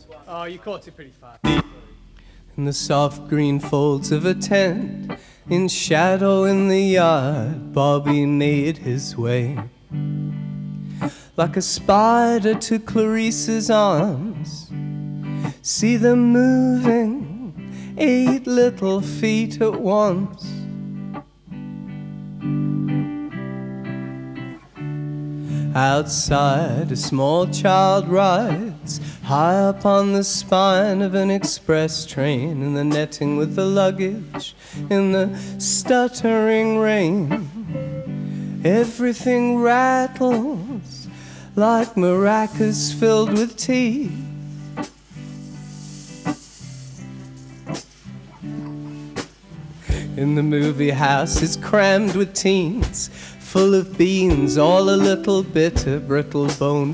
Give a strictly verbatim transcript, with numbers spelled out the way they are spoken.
Oh, you caught it pretty fast. In the soft green folds of a tent, in shadow in the yard, Bobby made his way. Like a spider to Clarice's arms, see them moving, eight little feet at once. Outside, a small child rides high up on the spine of an express train, in the netting with the luggage, in the stuttering rain. Everything rattles like maracas filled with tea. In the movie house, it's crammed with teens, full of beans, all a little bitter, brittle bone